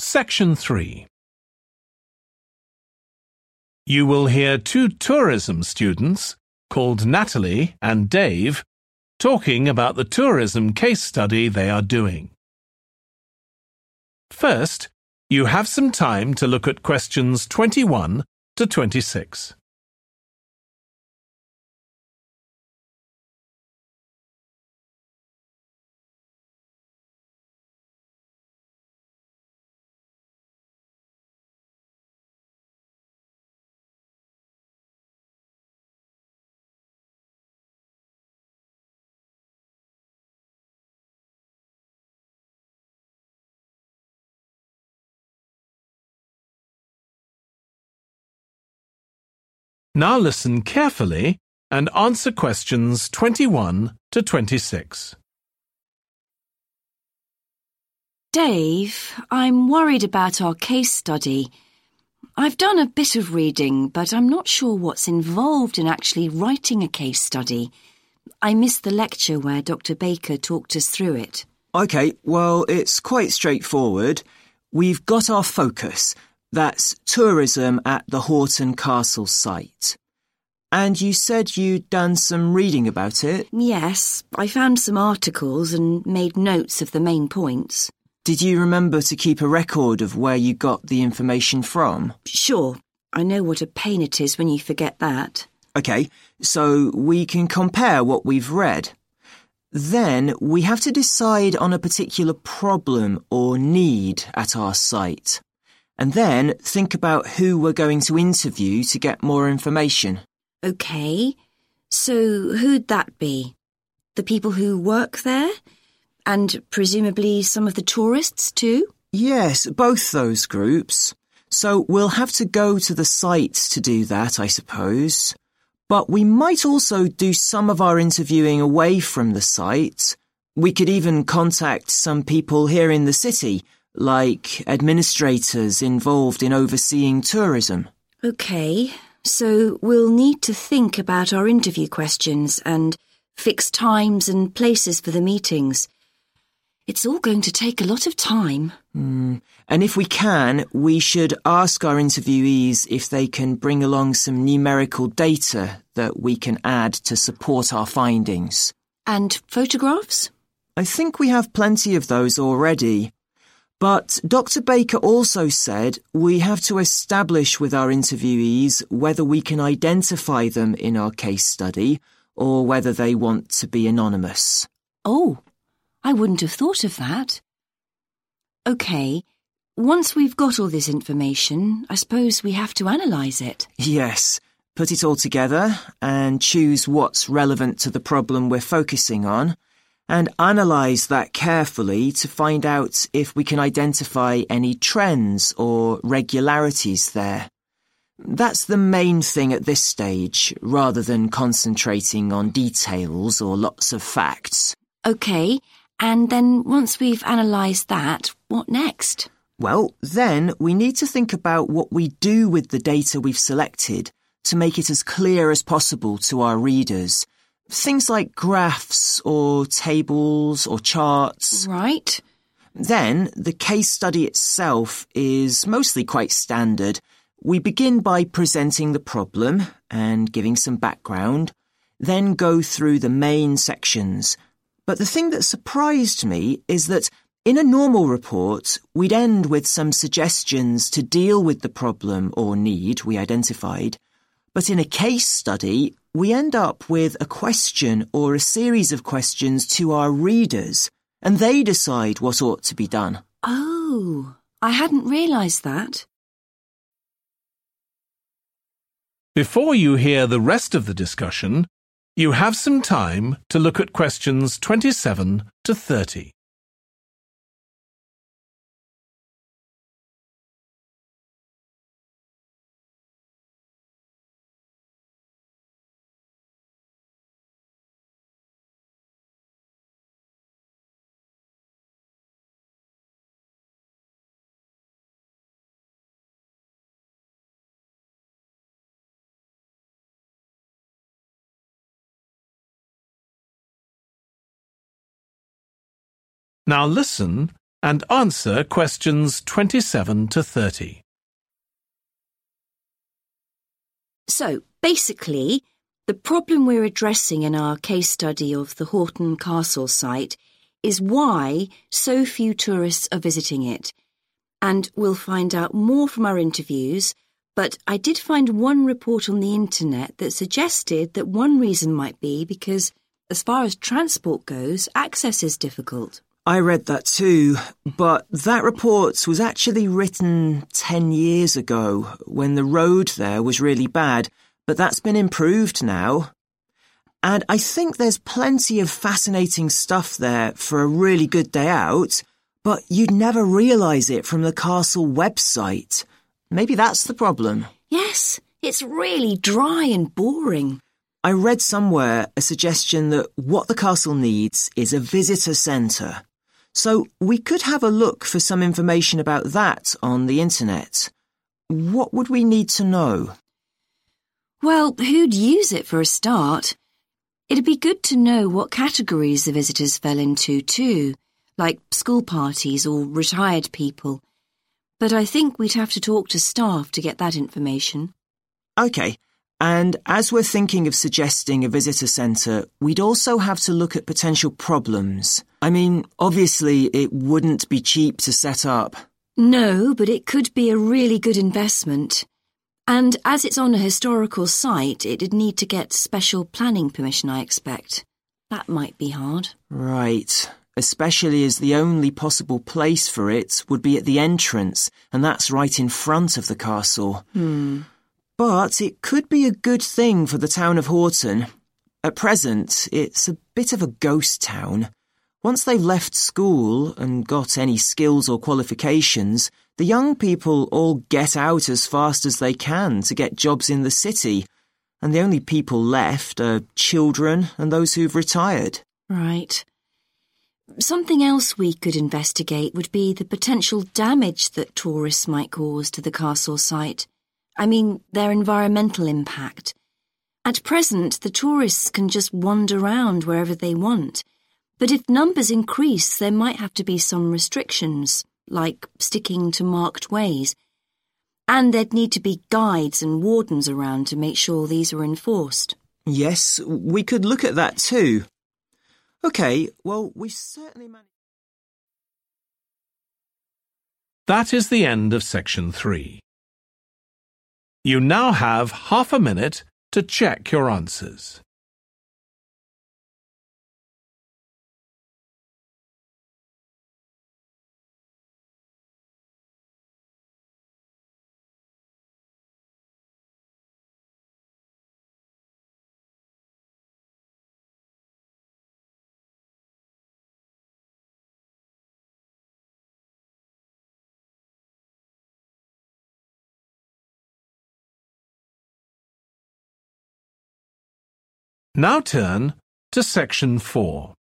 Section 3. You will hear two tourism students, called Natalie and Dave, talking about the tourism case study they are doing. First, you have some time to look at questions 21 to 26. Now listen carefully and answer questions 21 to 26. Dave, I'm worried about our case study. I've done a bit of reading, but I'm not sure what's involved in actually writing a case study. I missed the lecture where Dr. Baker talked us through it. OK, well, it's quite straightforward. We've got our focus. That's tourism at the Horton Castle site. And you said you'd done some reading about it? Yes, I found some articles and made notes of the main points. Did you remember to keep a record of where you got the information from? Sure, I know what a pain it is when you forget that. OK, so we can compare what we've read. Then we have to decide on a particular problem or need at our site. And then think about who we're going to interview to get more information. OK, so who'd that be? The people who work there? And presumably some of the tourists too? Yes, both those groups. So we'll have to go to the site to do that, I suppose. But we might also do some of our interviewing away from the site. We could even contact some people here in the city, like administrators involved in overseeing tourism. OK, so we'll need to think about our interview questions and fix times and places for the meetings. It's all going to take a lot of time. And if we can, we should ask our interviewees if they can bring along some numerical data that we can add to support our findings. And photographs? I think we have plenty of those already. But Dr. Baker also said we have to establish with our interviewees whether we can identify them in our case study or whether they want to be anonymous. Oh, I wouldn't have thought of that. OK, once we've got all this information, I suppose we have to analyse it. Yes, put it all together and choose what's relevant to the problem we're focusing on, and analyse that carefully to find out if we can identify any trends or regularities there. That's the main thing at this stage, rather than concentrating on details or lots of facts. OK, and then once we've analysed that, what next? Well, then we need to think about what we do with the data we've selected to make it as clear as possible to our readers. Things like graphs or tables or charts. Right. Then the case study itself is mostly quite standard. We begin by presenting the problem and giving some background, then go through the main sections. But the thing that surprised me is that in a normal report, we'd end with some suggestions to deal with the problem or need we identified. But in a case study, we end up with a question or a series of questions to our readers, and they decide what ought to be done. Oh, I hadn't realised that. Before you hear the rest of the discussion, you have some time to look at questions 27 to 30. Now listen and answer questions 27 to 30. So, basically, the problem we're addressing in our case study of the Horton Castle site is why so few tourists are visiting it. And we'll find out more from our interviews, but I did find one report on the internet that suggested that one reason might be because, as far as transport goes, access is difficult. I read that too, but that report was actually written 10 years ago when the road there was really bad, but that's been improved now. And I think there's plenty of fascinating stuff there for a really good day out, but you'd never realise it from the castle website. Maybe that's the problem. Yes, it's really dry and boring. I read somewhere a suggestion that what the castle needs is a visitor centre. So we could have a look for some information about that on the internet. What would we need to know? Well, who'd use it for a start? It'd be good to know what categories the visitors fell into too, like school parties or retired people. But I think we'd have to talk to staff to get that information. OK, and as we're thinking of suggesting a visitor centre, we'd also have to look at potential problems. I mean, obviously it wouldn't be cheap to set up. No, but it could be a really good investment. And as it's on a historical site, it'd need to get special planning permission, I expect. That might be hard. Right, especially as the only possible place for it would be at the entrance, and that's right in front of the castle. But it could be a good thing for the town of Horton. At present, it's a bit of a ghost town. Once they've left school and got any skills or qualifications, the young people all get out as fast as they can to get jobs in the city, and the only people left are children and those who've retired. Right. Something else we could investigate would be the potential damage that tourists might cause to the castle site. I mean, their environmental impact. At present, the tourists can just wander around wherever they want. But if numbers increase, there might have to be some restrictions, like sticking to marked ways. And there'd need to be guides and wardens around to make sure these are enforced. Yes, we could look at that too. OK, well, we certainly managed... That is the end of section 3. You now have half a minute to check your answers. Now turn to section 4.